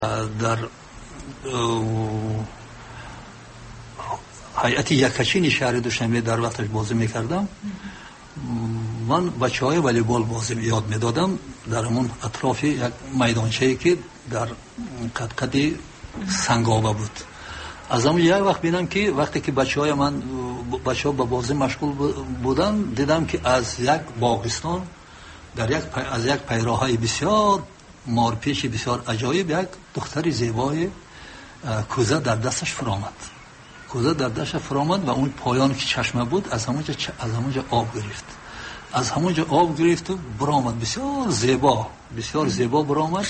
در هیئت یکچین شهر دوشنبه در وقتش بازی میکردم. من بچهای والیبال بازی یاد میدادم در همون اطراف یک میدانچه‌ای که در قدقدی سنگابه بود. از همون یک وقت بینم که وقتی که بچهای با بازی مشغول بودن، دیدم که از یک باغستان از یک پیراهه بسیار مارپیچ بسیار عجایب یک دختر زیبای کوزه در دستش فرآمد و اون پایان که چشمه بود از همونجا آب گرفت و برآمد. بسیار زیبا برآمد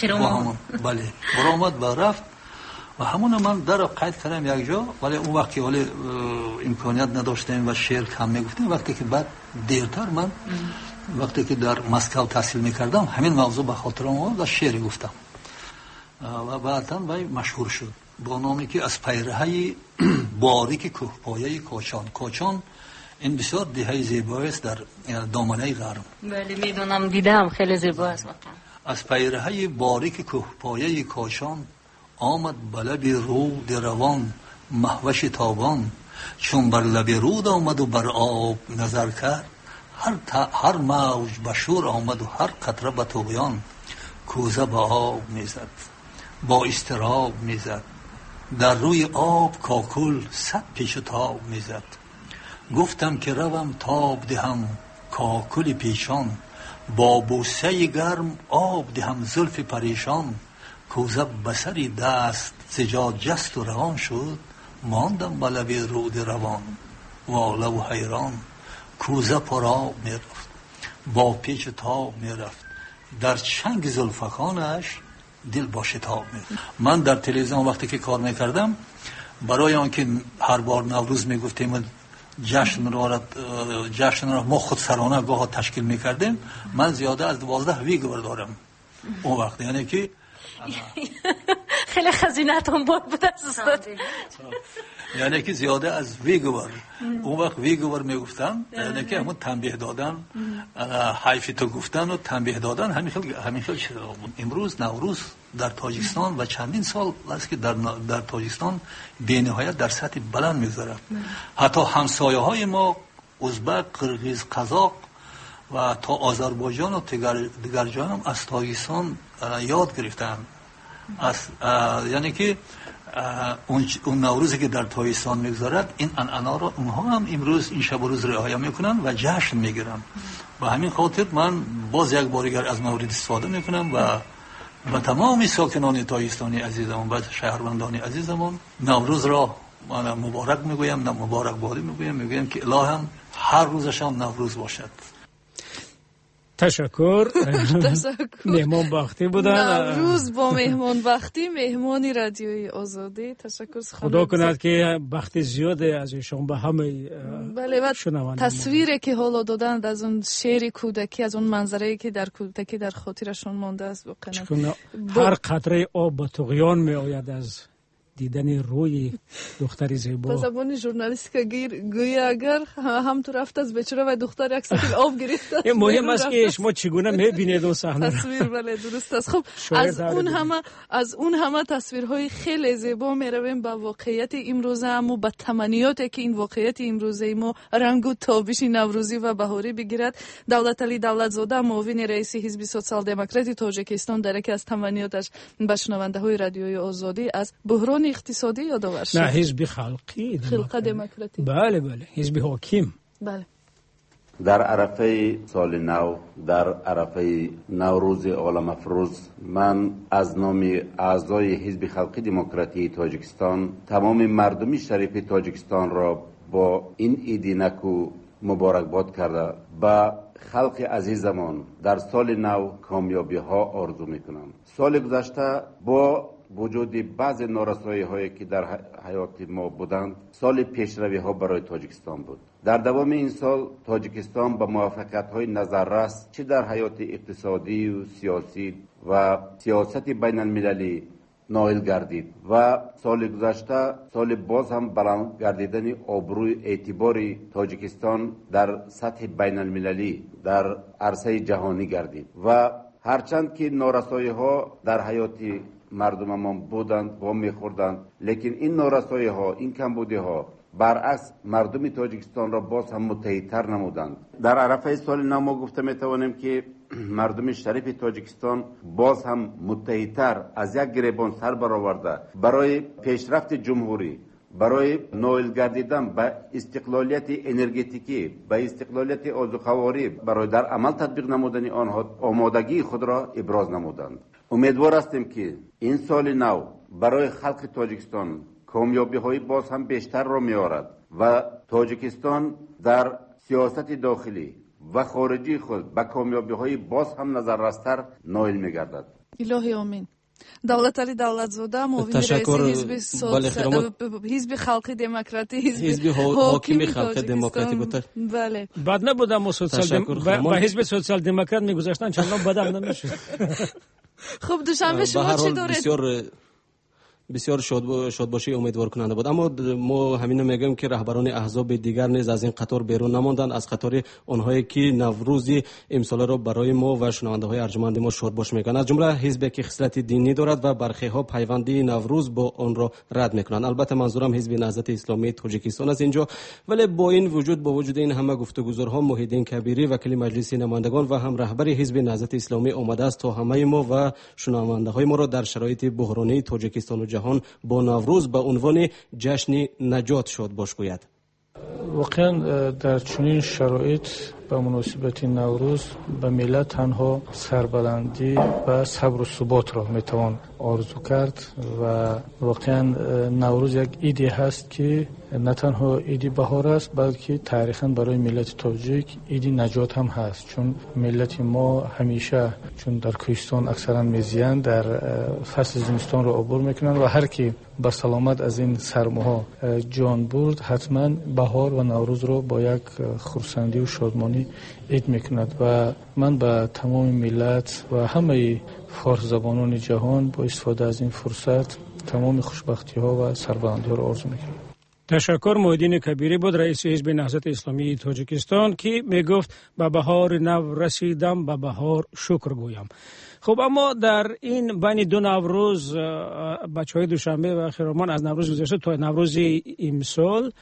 و رفت و همون من در قید کردم یک جا. ولی اون وقت که امکانیت نداشتیم و شعر کم میگفتیم. وقتی که بعد دیرتر من وقتی که در مسکو تحصیل میکردم همین موضوع به خاطرم آمد و شعر گفتم و بعداً وی مشهور شد با نامی که از پیرهه باریک کوهپایه کوچان. این بسیار دهه زیبایی است در دامنه غرب. بله میدونم، دیدم، خیلی زیبا است. از پیرهه باریک کوهپایه کوچان آمد به لب رود روان مهوش تابان. چون بر لب رود آمد و بر آب نظر کرد، هر موج به شور آمد و هر قطره به طغیان. کوزه به آب میزد، با اضطراب میزد، در روی آب کاکل صد پیش و تاب میزد. گفتم که روم تاب دهم کاکل پیشان، با بوسه گرم آب دهم زلف پریشان. کوزه بسری دست زجا جست و روان شد، ماندم به لب رود روان واله و حیران. کوزه پر آب میرفت، با پیچ و تاب میرفت، در چنگ زلفکانش دل با شتاب میرفت. من در تلویزیون وقتی که کار میکردم، برای آنکه هر بار نوروز میگفتیم جشن را ما خود سرانه گاه تشکیل میکردیم، من زیاده از 12 ویگور دارم اون وقت. یعنی که خیلی خزینه‌تون بود از استاد. یعنی که زیاده از ویگور اون وقت ویگور میگفتم. یعنی که همون تنبیه دادن، حیف تو گفتن و تنبیه دادن همین خیلی شده بود. امروز نوروز در تاجیکستان و چندین سال است که در تاجیکستان به نهایت در سطح بلند میگذره. حتی همسایه های ما ازبک، قرغیز، قزاق و تا آذربایجان و دیگر جای هم از تاجیکستان یاد گرفتن. یعنی که اون نوروزی که در تاجیکستان میگذارد، این انعنا را اونها هم امروز این شب و روز رعایت میکنن و جشن میگیرن. و همین خاطر من باز یک بار دیگر از مورد استفاده میکنم و تمام ساکنان تاجیکستانی عزیزم و شهروندان عزیزم نوروز را من مبارک میگویم، مبارک بادی میگویم که الهام هر روزش هم نوروز باشد. تشکر. مهمان بختی بودن. نوروز با مهمان بختی، مهمانی رادیوی آزادی. تشکر. خدا کند که بختی زیاده از ایشان به همه شنوندگان. تصویری که حالا دادند از اون شعر کودکی، از اون منظره‌ای که در کودکی در خاطرشون مانده است، واقعا هر قطره آب به طغیان می آید از دیدن روی دختری زیبا. به زبان ژورنالیستیک گویا اگر هم تو رفت از بیچاره و دختر یک سطل آب گرفت. این مهم است که شما چگونه میبینید اون صحنه تصویر. بله درست است. خب از اون همه تصویرهای خیلی زیبا میرویم به واقعیت امروزه، اما به تمنیاتی که این واقعیت امروزه ما رنگ و تابش نوروزی و بهاری بگیرد. دولتعلی دولتزاده، معاون رئیس حزب سوسیال دموکراتی تاجیکستان، در یکی از تمنیاتش به شنونده‌های رادیوی آزادی از بحران اقتصادی یادآور شد. نه، حزب خلقی دموکراتی. بله حزب حاکم. بله. در عرفه سال نو، در عرفه نوروز عالم افروز، من از نام اعضای حزب خلقی دموکراتی تاجیکستان تمام مردم شریف تاجیکستان را با این عید نکو مبارکباد کرده با خلق عزیزمان در سال نو کامیابی ها آرزو میکنم. سال گذشته با وجود بعض نارسایی هایی که در حیات ما بودند، سال پیشروی ها برای تاجیکستان بود. در دوام این سال تاجیکستان با موفقیت های نظررس چه در حیات اقتصادی و سیاسی و سیاست بین المللی نائل گردید و سال گذشته سال باز هم بلند گردیدن آبروی اعتباری تاجیکستان در سطح بین المللی در عرصه جهانی گردید و هرچند که نارسایی ها در حیات مردم ما بودند و میخوردند، لیکن این نارسایی ها، این کمبودی ها برعکس مردم تاجیکستان را باز هم متحدتر نمودند. در عرفه سال نو ما گفته میتوانیم که مردم شریف تاجیکستان باز هم متحدتر از یک گریبان سر برآورده برای پیشرفت جمهوری، برای نائل گردیدن به استقلالیت انرژتیکی، به استقلالیت آذوقه‌واری، برای در عمل تطبیق نمودن آنها آمادگی خود را ابراز نمودند. امیدوار هستیم که این سال نو برای خلق تاجیکستان کامیابی های باز هم بیشتر را می‌آورد و تاجیکستان در سیاست داخلی و خارجی خود به کامیابی های باز هم نظررستر نائل می‌گردد. الهی آمین. دولتعلی دولتزاده معاون رئیس حزب خلق دموکراتی، حزب حاکم خلق دموکراتی بود. بله. بعد نبودم و با حزب سوسیال دموکرات میگذاشتن چندان بدم نمیشد. خب دوشنبه شما چی دارید؟ بسیار شاد باشی امیدوار کننده بود. اما ما همین میگیم که رهبران احزاب دیگر نیز از این قطار بیرون نماندند، از قطار آنهایی که نوروزی امسال را برای ما و شنونده های ارجمند ما شاد باش میکنند. از جمله حزبی که خصلت دینی دارد و برخی ها پیوندی نوروز با آن را رد میکنند. البته منظورم حزب نهضت اسلامی تاجیکستان است اینجا. ولی با وجود این همه گفتگوزارها، محیدین کبیری وکیل مجلس نمایندگان و هم رهبر حزب نهضت اسلامی آمده است تا همه ما و شنونده های ما را در شرایط بحرانی تاجیکستان و جهان با نوروز به عنوان جشن نجات شاد باش گوید. واقعا در چنین شرایط به مناسبت نوروز به ملت تنها سربلندی و صبر و ثبات را میتوان آرزو کرد و واقعا نوروز یک ایدی هست که نه تنها ایدی بهار است بلکه تاریخاً برای ملت تاجیک ایدی نجات هم هست، چون ملت ما همیشه چون در کوهستان اکثرا میزیند در فصل زمستان را عبور میکنند و هر کی با سلامت از این سرماها جان برد حتما بهار و نوروز را با یک خرسندی و شادمانی عید میکند و من به تمام ملت و همه فارس زبانان جهان با استفاده از این فرصت تمام خوشبختی ها و سربلندی ها را آرزو میکنم. تشکر. محیدین کبیری بود رئیس حزب نهضت اسلامی تاجیکستان که میگفت به بهار نو رسیدم به بهار شکر گویم. خب اما در این بین دو نوروز بچهای دوشنبه و خیرامان از نوروز گذشته تا نوروز امسال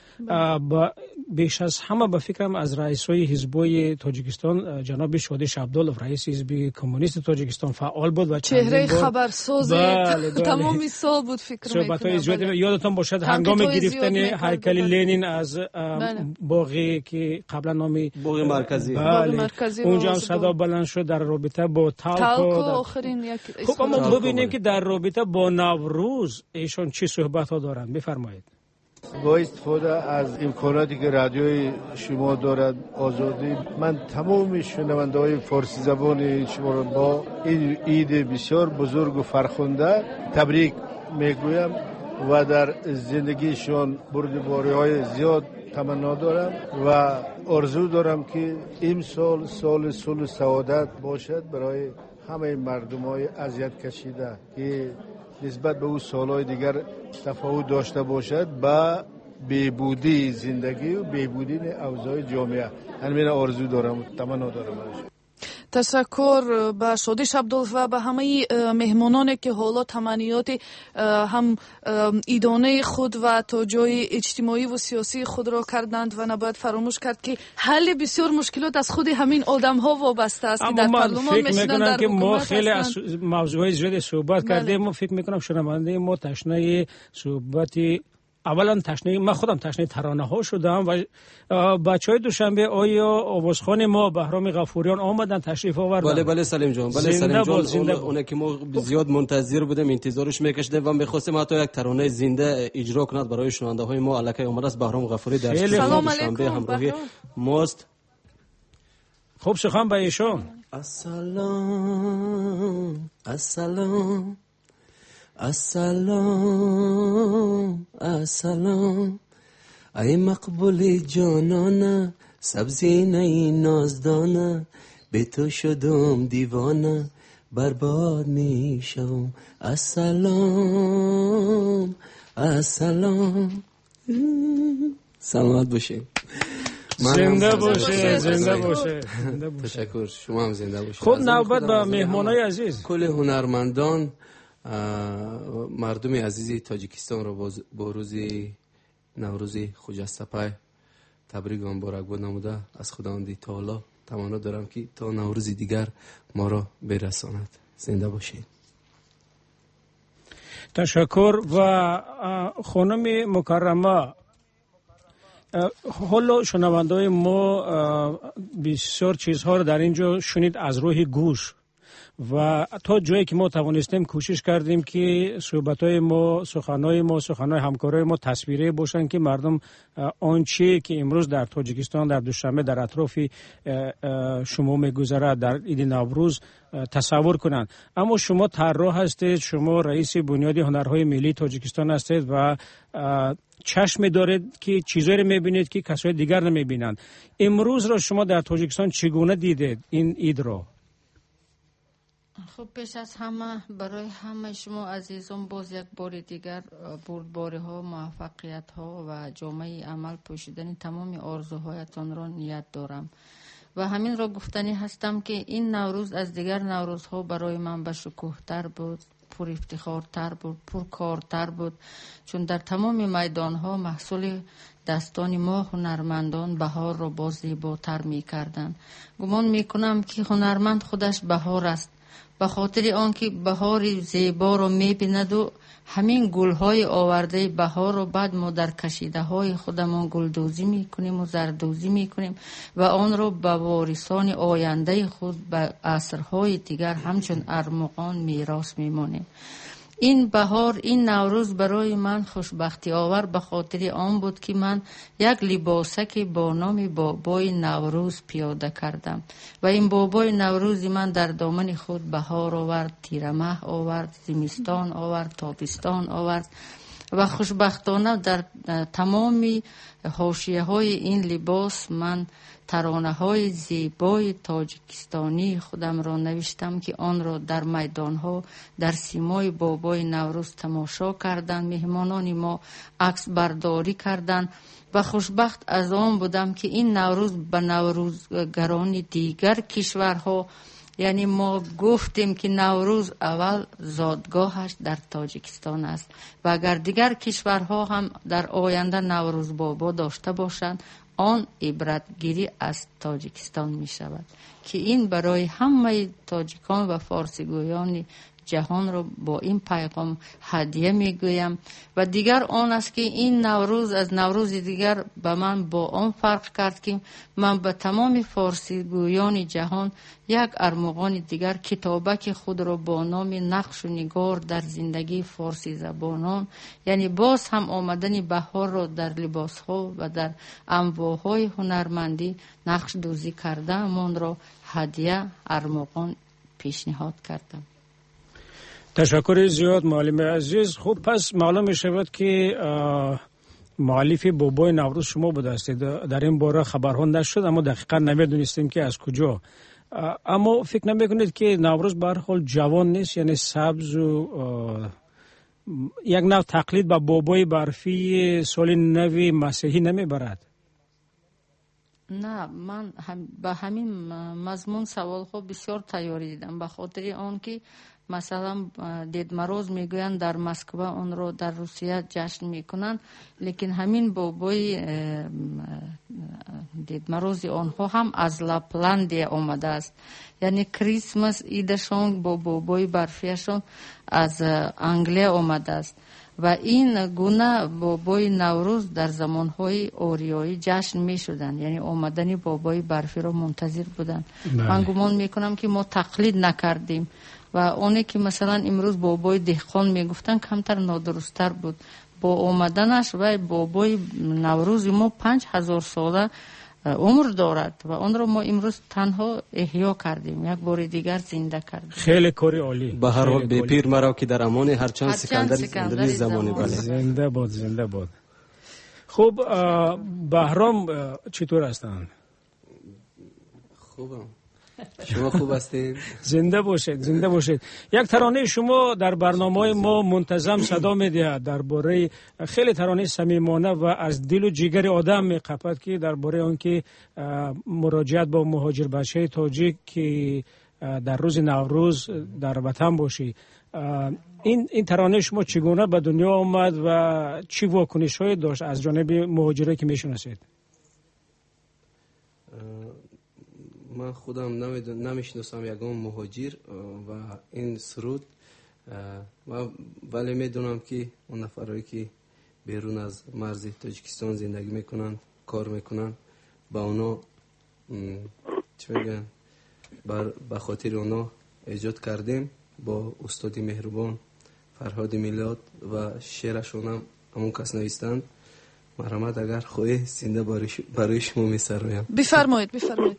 بیش از همه به فکرم از رئیسای حزبای تاجیکستان جناب شادیش عبدالله رئیس حزب کمونیست تاجیکستان فعال بود و چهره خبرساز تمام سال بود فکر میکنم. یادتون باشد هنگام گرفتن هیکل لنین از باغی که قبلا نامی باغ مرکزی اونجا صدا بلند شد در رابطه با تالکو آخرین یک. خب اما ببینیم که در رابطه با نوروز ایشان چه صحبت ها دارند. بفرمایید. با استفاده از امکاناتی که رادیوی شما دارد آزادی، من تمام شنونده های فارسی زبان شما را با این عید بسیار بزرگ و فرخنده تبریک میگویم و در زندگیشان بردباری های زیاد تمنا دارم و آرزو دارم که این سال صلح و سعادت باشد برای همه مردم های اذیت کشیده که نسبت به اون سالهای دیگر تفاوت داشته باشد با بهبودی زندگی و بهبودی اوضاع جامعه. همین آرزو دارم و تمنا دارم. تشکر به شادیش عبدالله و به همه مهمانانی که حالا تمنیات هم ایدانه خود و تا جای اجتماعی و سیاسی خود را کردند و نباید فراموش کرد که حل بسیار مشکلات از خود همین آدم ها وابسته است که در پارلمان میشنن، در ما خیلی از موضوعات زیاد صحبت کردیم. ما فکر میکنم شنونده ما تشنه صحبتی اولا تشنه، من خودم تشنه ترانه ها شدم و بچهای دوشنبه آیا آوازخوان ما بهرام غفوریان آمدن تشریف آوردن. بله سلیم جان، سلیم جان، اون که ما زیاد منتظر بودیم، انتظارش میکشیدیم و میخواستیم حتی یک ترانه زنده اجرا کند برای شنونده های ما. الکی آمده است بهرام غفوری در سلام دوشنبه همراهی ماست. خوب سخن به ایشان. السلام السلام السلام السلام ای مقبول جانانه، سبزینه نازدانه، به تو شدم دیوانه، برباد میشم. السلام السلام. سلامت باشین. زنده باشه. تشکر. شما هم زنده باشید. خب نوبت به مهمانای عزیز. کل هنرمندان مردم عزیز تاجیکستان را با روز نوروز خجسته تبریک و مبارکباد نموده از خداوند تعالی تمنا دارم که تا نوروز دیگر ما را برساند. زنده باشید. تشکر. و خانم مکرمه، حالا شنونده‌های ما بسیار چیزها رو در اینجا شنید از روح گوش و تا جایی که ما توانستیم کوشش کردیم که صحبت‌های ما، سخن‌های همکارای ما تصویری باشن که مردم آنچه که امروز در تاجیکستان در دوشنبه در اطراف شما می‌گذرد در عید نوروز تصور کنند. اما شما طراح هستید، شما رئیس بنیاد هنرهای ملی تاجیکستان هستید و چشم دارید که چیزایی رو می‌بینید که کسای دیگر نمی‌بینند. امروز را شما در تاجیکستان چگونه دیدید این عید را؟ خب پیش از همه برای همه شما عزیزان باز یک بار دیگر بردباری ها، موفقیت ها و جامعه عمل پوشیدن تمام آرزوهایتان را نیت دارم و همین را گفتنی هستم که این نوروز از دیگر نوروزها برای من به شکوه تر بود، پر افتخارتر بود، پر کارتر بود، چون در تمام میدان ها محصول دستان ما هنرمندان بهار را باز زیباتر می کردن. گمان می کنم که هنرمند خودش بهار است، به خاطر آنکه بهار زیبا رو می‌بیند و همین گل‌های آورده بهار رو بعد ما در کشیده‌های خودمان گلدوزی می‌کنیم و زردوزی می‌کنیم و آن رو به وارثان آینده خود به عصرهای دیگر همچون ارمغان میراث می‌مانیم. این بهار، این نوروز برای من خوشبختی آور به خاطر آن بود که من یک لباسک با نام بابای نوروز پیاده کردم و این بابای نوروز من در دامن خود بهار آورد، تیرمه آورد، زمستان آورد، تابستان آورد و خوشبختانه در تمامی حاشیه های این لباس من ترانه های زیبای تاجیکستانی خودم را نوشتم که آن را در میدان ها در سیمای بابای نوروز تماشا کردند، مهمانان ما عکس برداری کردند و خوشبخت از آن بودم که این نوروز به نوروزگران دیگر کشورها، یعنی ما گفتیم که نوروز اول زادگاهش در تاجیکستان است و اگر دیگر کشورها هم در آینده نوروز بابا داشته باشند آن عبرتگیری از تاجیکستان می شود که این برای همه تاجیکان و فارسی گویان جهان رو با این پیغام هدیه می گویم و دیگر آن است که این نوروز از نوروز دیگر به من با آن فرق کرد که من به تمام فارسی گویان جهان یک ارمغان دیگر کتابک خود را با نام نقش و نگار در زندگی فارسی زبانان، یعنی باز هم آمدن بهار را در لباس ها و در انواع هنرمندی نقش دوزی کرده من را هدیه ارمغان پیشنهاد کردم. تشکر زیاد معلم عزیز. خب پس معلوم می شود که مؤلف بابای نوروز شما بوده هستید. در این باره خبرها نشد اما دقیقا نمیدونستیم که از کجا. اما فکر نمی کنید که نوروز به هر حال جوان نیست، یعنی سبز و یک نوع تقلید به بابای برفی سال نو مسیحی نمی برد؟ نه، من به همین مضمون سوال خود بسیار تیاری دیدم، به خاطر آن که مثلا دیدمروز میگوین در مسکو اون رو در روسیه جشن میکنن، لیکن همین بابای دیدمروز آنها هم از لپلندی آمده است، یعنی کریسمس ایدشون با بابای برفیشون از انگلیا آمده است و این گونه بابای نوروز در زمانهای اوریایی جشن می شدن، یعنی آمدن بابای برفی رو منتظر بودن. من گمان میکنم که ما تقلید نکردیم و اونی که مثلا امروز بابای دهقان میگفتن کمتر نادرستر بود. با آمدنش و بابای نوروز ما 5000 ساله عمر دارد و اون رو ما امروز تنها احیا کردیم، یک بار دیگر زنده کردیم. خیلی کاری عالی. به هر حال به پیر مرا که در امان هرچند سکندر زمانی. بله، زنده باد، زنده باد. خب بهرام چطور هستن؟ خوبم. شما خوب هستید؟ زنده باشید، زنده باشید. یک ترانه شما در برنامه ما منتظم صدا می‌دهد درباره خیلی ترانه صمیمانه و از دل و جگر آدم می‌قپد که درباره آن که مراجعت با مهاجر بچه تاجیک که در روز نوروز در وطن باشی. این ترانه شما چگونه به دنیا آمد و چی واکنش‌هایی داشت از جانب مهاجرایی که میشناسید؟ من خودم نمیشناسم یگان مهاجر و این سرود ولی میدونم که اون نفرایی که بیرون از مرز تاجیکستان زندگی میکنن، کار میکنن، با اونا چی میگن، به خاطر اونا ایجاد کردیم با استاد مهربان فرهاد میلاد و شعرشون هم همون کس نویستند. مرحمت اگر خواهی زنده برای شما میسرایم. بفرمایید.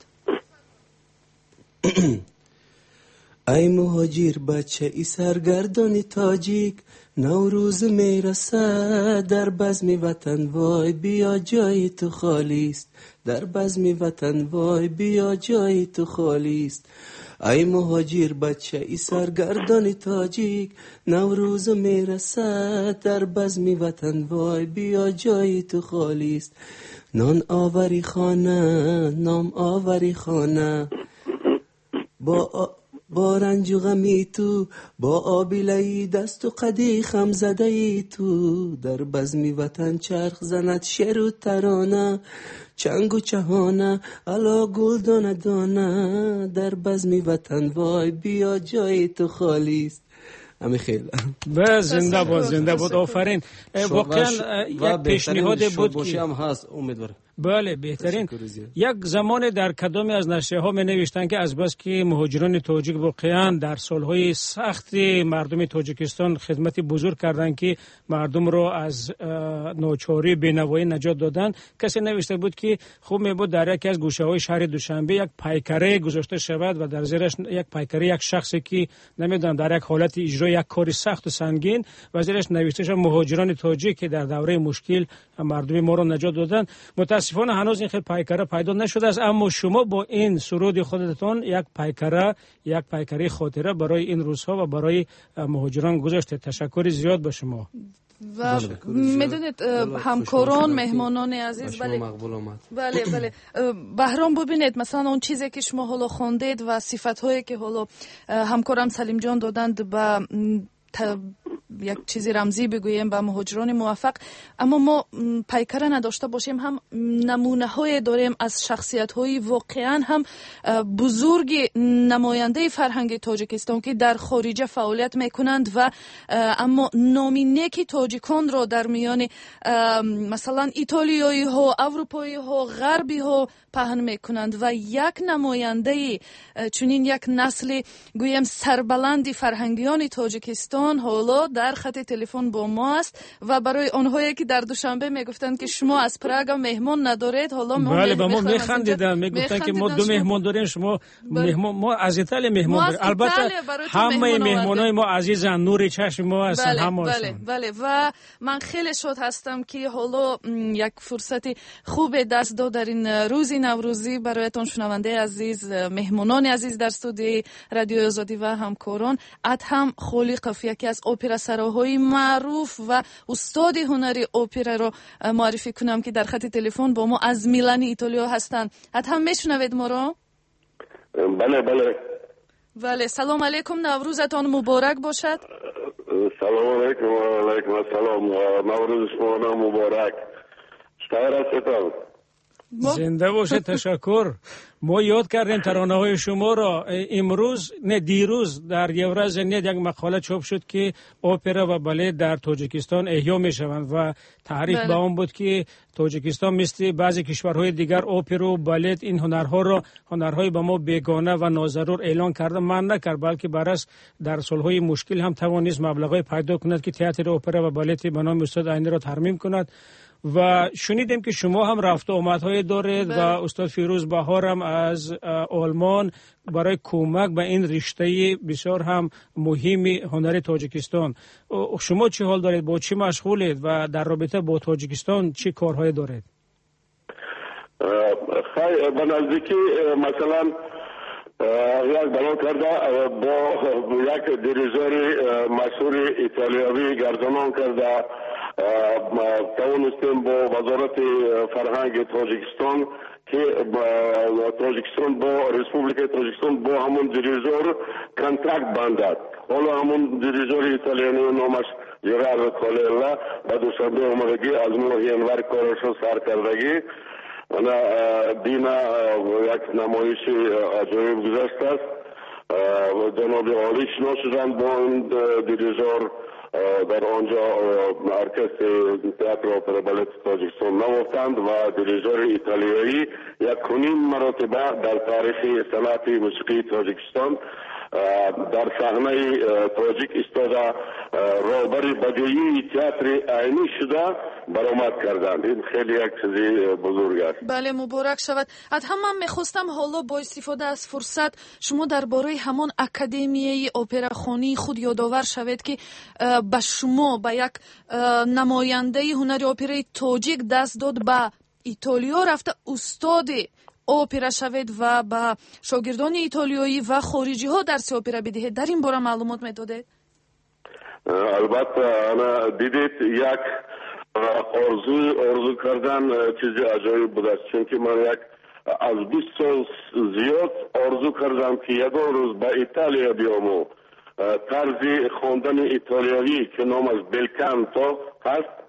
ای مهاجر بچه ای سرگردان تاجیک، نوروز میرسه در بزم وطن وای بیا جای تو خالی است، در بزم وطن وای بیا جای تو خالی است. ای مهاجر بچه ای سرگردان تاجیک، نوروز میرسه در بزم وطن وای بیا جای تو خالی است. نان آوری خانه نام آوری خانه، با رنج و غمی تو، با آبیلهی دست و قدی خم زده ای تو، در بزمی وطن چرخ زند شعر و ترانه، چنگ و چهانه علا گل دانه دانه، در بزمی وطن وای بیا جای تو خالی است. همه خیلی زنده بود آفرین. واقعا یک پیشنهاد بود که هم هست امیدوارم. بله بهترین. یک زمان در کدامی از نشریه ها می نوشتن که از بس که مهاجران تاجیک واقعا در سالهای سخت مردم تاجیکستان خدمت بزرگ کردند که مردم را از ناچاری بینوایی نجات دادن، کسی نوشته بود که خوب می بود در یکی از گوشه های شهر دوشنبه یک پیکره گذاشته شود و در زیرش یک پیکره یک شخصی که نمیدونم در یک حالت اجرای یک کاری سخت و سنگین و زیرش نوشته شد مهاجران تاجیک که در دوره مشکل مردم ما را نجات دادن. متاسفانه هنوز این خیلی پیکره پیدا نشده است، اما شما با این سرود خودتون یک پیکره خاطره برای این روزها و برای مهاجران گذاشته. تشکر زیاد به شما. و میدونید همکاران مهمانان عزیز، بله بهرام ببینید مثلا اون چیزی که شما حالا خوندید و صفت‌هایی که حالا همکارم سلیم جان دادند به یک چیزی رمزی بگوییم به مهاجران موفق، اما ما پیکره نداشته باشیم هم نمونه های داریم از شخصیت های واقعا هم بزرگ نماینده فرهنگ تاجیکستان که در خارج فعالیت میکنند و اما نامی نیک تاجیکان را در میان مثلا ایتالیایی ها، اروپایی ها، غربی ها پهن میکنند و یک نماینده چنین یک نسل گویم سربلند فرهنگیان تاجیکستان حالا در خط تلفن با ما است و برای آنهایی که در دوشنبه میگفتند که شما از پراگ مهمان ندارید، حالا بله با ما میخندیدن، میگفتن که ما دو مهمان داریم، شما مهمان، ما از ایتالیا مهمان داریم. البته همه مهمانای ما عزیزن، نور چشم ما هستن همه. بله و من خیلی شاد هستم که حالا یک فرصت خوب دست داد در این روز نوروزی برایتون شنونده عزیز، مهمانان عزیز در استودیو رادیو آزادی و همکاران. ادهم خالقوف یکی از اپرا سراهای معروف و استاد هنری اپرا رو معرفی کنم که در خط تلفن با ما از میلان ایتالیا هستند. ادهم میشنوید ما رو؟ بله سلام علیکم، نوروزتان مبارک باشد. سلام علیکم و علیکم السلام، نوروز شما مبارک. شهر هستم. زنده باشه. تشکر. ما یاد کردیم ترانه های شما را. امروز نه دیروز در یورز نیت یک مقاله چاپ شد که اپرا و بالت در تاجیکستان احیا می شوند و تعریف به آن بود که تاجیکستان مثل بعضی کشورهای دیگر اپرا و بالت این هنرهای به ما بیگانه و ناضرور اعلان کرده. من نکرد، بلکه برعکس در سالهای مشکل هم توانست مبلغی پیدا کند که تئاتر اپرا و بالت به نام استاد عینی را ترمیم کند. و شنیدیم که شما هم رفت و آمدهای دارید و استاد فیروز بهار هم از آلمان برای کمک به این رشته بسیار هم مهم هنر تاجیکستان. شما چه حال دارید؟ با چی مشغولید و در رابطه با تاجیکستان چه کارهای دارید؟ خیلی به نزدیکی مثلا یک بنا کرده با یک دیریژور مشهور ایتالیایی گردانان کرده توانستیم با وزارت فرهنگ تاجیکستان که تاجیکستان با رسپوبلیک تاجیکستان با همون دریژور کنترکت بندد. حالا همون دریژور ایتالیایی نامش جرارد کاللا با دوشنبه اومدگی از ماه ینور کارشو سر کردگی. دینا یک نمایش عجایب گذشته است. جناب عالی شنا شدند با این دریژور در آنجا ارکستر تئاتر اپرا بالت تاجیکستان نواختند و دریژور ایتالیایی 1.5 مرتبه در تاریخ صنعت موسیقی تاجیکستان در صحنه تاجیک ایستاده رهبر بدیعی تئاتر عینی شده برآمد کردند. این خیلی یک چیز بزرگ است. بله مبارک شود. از هم میخواستم حالا با استفاده از فرصت شما درباره همان اکادمیای اپراخوانی خود یادآور شوید که به شما به یک نماینده هنر اپرای تاجیک دست داد به ایتالیا رفته استاد اپرا شوید و به شاگردان ایتالیایی و خارجی ها درس اپرا بدهید. در این باره معلومات میدادید؟ البته انا دیدید یک آرزو کردن چیز عجایب بود است، چون که من از 20 سال زیاد آرزو کردم که یگان روز به ایتالیا بیام و طرز خواندن ایتالیایی که نامش بلکانتو هست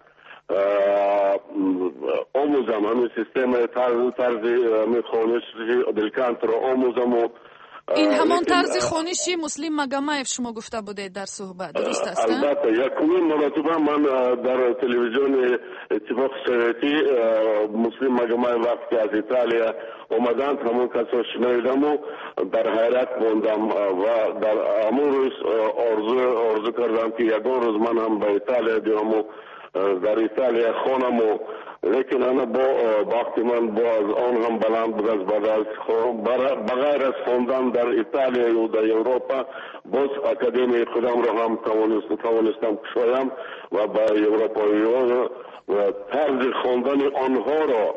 آموزم. همین سیستم طرز میخوانش بلکانتو را آموزم و این همان طرز خوانشی مسلم مگمایف شما گفته بوده در صحبت، درست است؟ البته یکمین مرتبه من در تلویزیون اتفاق سویتی مسلم مگمایف وقتی از ایتالیا اومدند همون کسا شنیدم و در حیرت موندم و در همون روز آرزو کردم که یگان روز من هم به ایتالیا بیام و در ایتالیا خوانم و لیکن انا با وقتی من باز آن هم بلند بود از بغیر از خوندن در ایتالیا و در اروپا باز اکادمی خودم را هم توانستم کشایم و با اروپاییان و طرز خوندن آنها را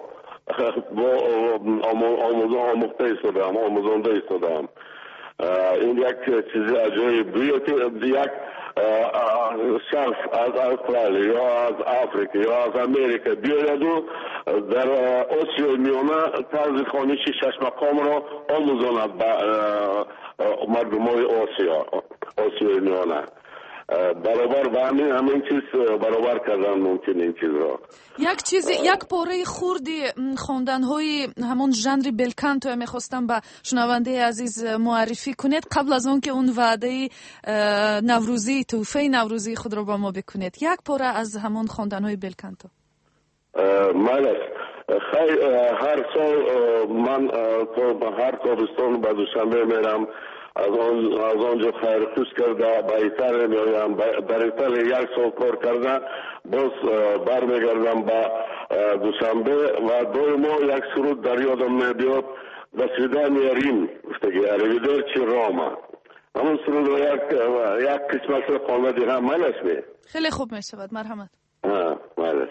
آموخته ایستادم. این یک چیز عجایب یک شخص از استرالیا یا از افریقا یا از امریکا بیاید و در آسیای میانه طرز خوانشی 6 مقام را آموزاند به مردمای آسیای میانه. برابر به همین چیز برابر کردن ممکن این چیز را. یک پاره خوردی خواندن‌های همون ژانر بلکانتو می‌خواستم به شنونده عزیز معرفی کنید قبل از اون که اون وعده نوروزی تحفه نوروزی خود را با ما بکنید. یک پاره از همون خواندن‌های بلکانتو. هر سال من هر تابستان به دوشنبه میرم از آنجا خیرخوش کرده به ایتالیا میایم. در ایتالیا 1 سال کار کرده باز برمیگردم به دوشنبه و دویما یک سرود در یادم میبیاد به سویدانی ریم گفتگی اریویدرچی راما. همون سرود رو یک قسمت رو خوانده دیگه مالش می خیلی خوب میشود. مرحمت. مالش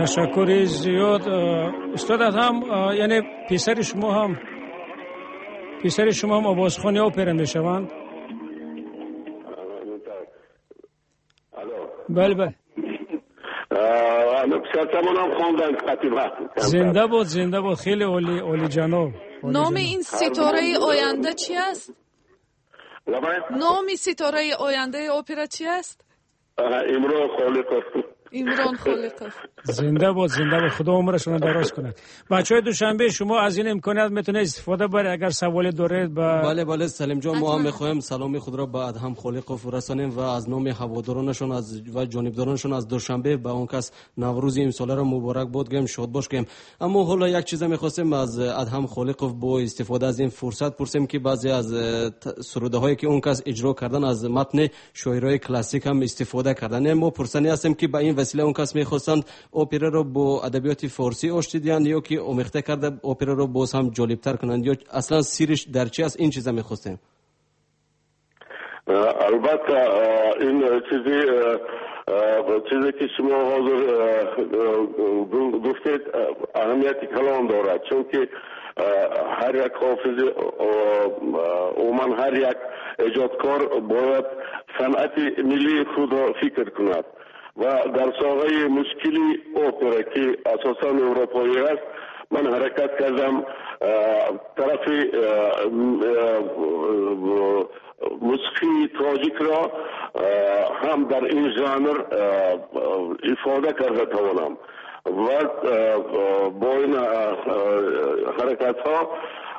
تشکر زیاد. استاد هم یعنی پسر شما هم آوازخوانی اپرا میشوند؟ بله بله. زنده بود خیلی عالی جناب. نام این ستاره آینده چی است؟ نام ستاره آینده اپرا چی است؟ عمران خالقوف. زنده بود خدا عمرشون دراز کنه. بچهای دوشنبه شما از این امکانات میتونه استفاده بره اگر سوالی دارید. بله سلیم جان، ما هم میخوایم سلامی خود را به ادهم خالقوف رسانیم و از نام هوادارانشون و جانبدارانشون از دوشنبه به اون کس نوروز امسال را مبارک باد گیم، شاد باش گیم. اما حالا یک چیز میخواستیم از ادهم خالقوف با استفاده از این فرصت پرسیم که بعضی از سروده هایی که اون کس اجرا کردن از متن شاعرای کلاسیک هم استفاده کردن. ما پرسانی هستیم که به این وسیله اون کس میخواستند اپرا رو با ادبیات فارسی آشتی دهند یا که آمیخته کرده اپرا رو باز هم جالبتر کنند، یا اصلا سیرش در چی است؟ این چیزا میخواستیم. البته این چیزی که شما حاضر گفتید اهمیتی کلان دارد، چون که هر یک حافظ عموما هر یک ایجادکار باید صنعت ملی خود را فکر کند و در ساحه مشکلی اپرا که اساساً اروپایی است من حرکت کردم طرف موسیقی تاجیک را هم در این ژانر افاده کرده توانم و با این حرکت ها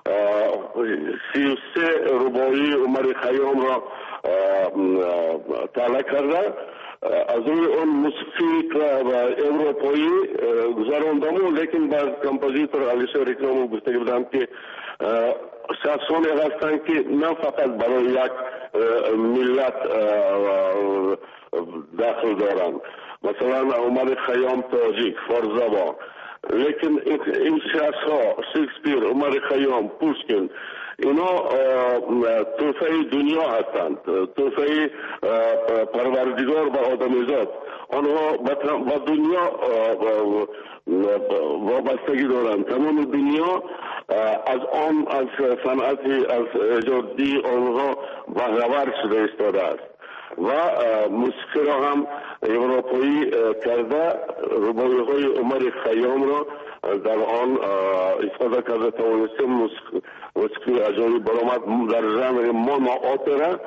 33 رباعی عمر خیام را طالع کرده. از روی اون موسیقی و اروپایی گذراندم، لیکن بعض کمپوزیتور علیشا اکرامو گفته بودم که شخصانی هستند که نه فقط برای یک ملت داخل دارند، مثلا عمر خیام تاجیک فارزبان، لیکن این شخص ها شکسپیر، عمر خیام، پوشکین، اینا توفه دنیا هستند، توفه پروردگار و آدمیزاد. آنها با دنیا وابستگی دارند. تمام دنیا از صنعتی از ایجادی آنها بهره‌ور شده ایستاده است و موسیقی را هم اروپایی کرده. رباعی های عمر خیام را در آن استفاده کرده توانستیم موسیقی عجایب برآمد در ژانر مونو اپرا.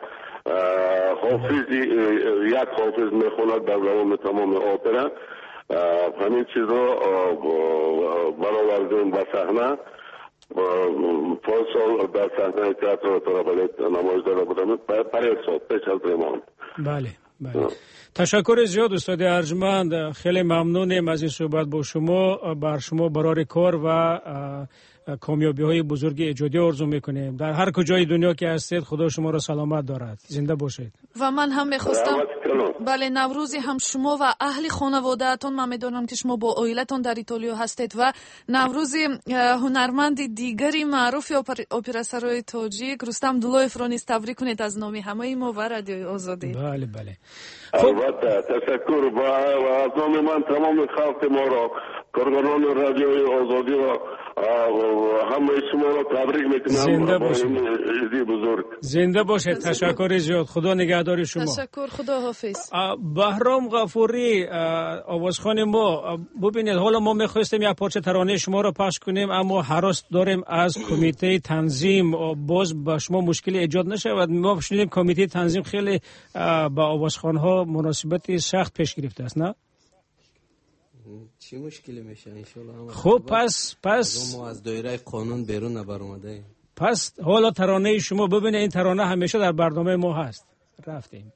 یک حافظ میخواند در دوام تمام اپرا. همین چیز را برآوردیم به صحنه. پاس سال در صحنه تئاتر ترابلت نمایش داده بودم. پریسا پیش از ریمان. بله. تشکر زیاد استاد ارجمند، خیلی ممنونیم از این صحبت با شما. بر شما برای کار و کامیابی های بزرگ ایجادی آرزو میکنیم. در هر کجای دنیا که هستید خدا شما را سلامت دارد. زنده باشید. و من هم میخواستم بله نوروزی هم شما و اهل خانواده‌تان، من میدونم که شما با عائلتان در ایتالیا هستید و نوروزی هنرمند دیگری معروف اپرا سرای تاجیک رستم دولایف را نیز تبریک کنید از نام همه ما و رادیوی آزادی. بله. البته تشکر و از نام من تمام خلق ما را، کارگران رادیوی آزادی را همه شما را تبریک میکنم. زنده باشید. زنده باشید. تشکر زیاد. خدا نگهدار شما. تشکر. خدا حافظ. بهرام غفوری آوازخوان ما، ببینید حالا ما میخواستیم یک پارچه ترانه شما را پخش کنیم اما هراس داریم از کمیته تنظیم باز با شما مشکلی ایجاد نشود. ما شنیدیم کمیته تنظیم خیلی با آوازخوان ها مناسبت سخت پیش گرفته است، نه؟ چی مشکلی میشه ان شاء الله؟ خب پس ما از دایره قانون بیرون نبر اومده. پس حالا ترانه شما ببینید، این ترانه همیشه در برنامه ما هست. رفتیم.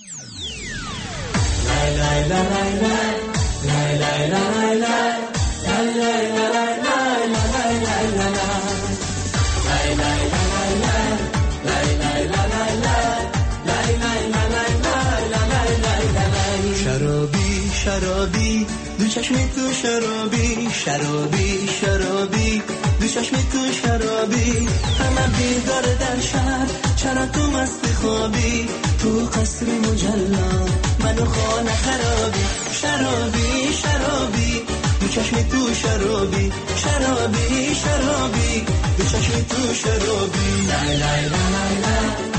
شرابی دو چشم تو شرابی دو چشم تو شرابی همه بیدار در شهر چرا تو مست خوابی تو قصر مجلا منو خانه خرابی شرابی چشم تو شرابی شرابی شرابی دو چشم تو شرابی لا لا لا لا